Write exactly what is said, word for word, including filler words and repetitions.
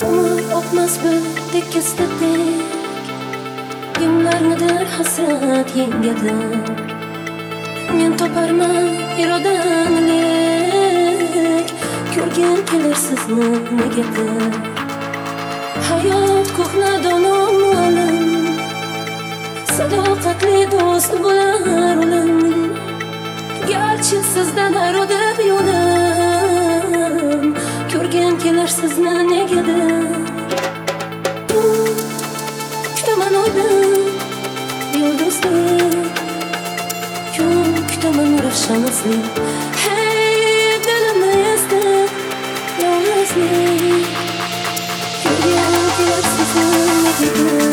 Umr o'tmas bir tekisdek, yillarnidir hasrat yengadi. Men toparman irodanlik, ko'rgim kelar sizni negadir. Hayot ko'hna donolim, sadoqatli do'st bo'lar o'lim. Garchi sizdan arodir yo'lim, ko'rgim kelar sizni negadir. Kutaman oydim, yulduzlik, kun kutaman ravshanlik. Hey, dilimni ezdi yolg'izlik, ko'rgim kelar sizni negadir.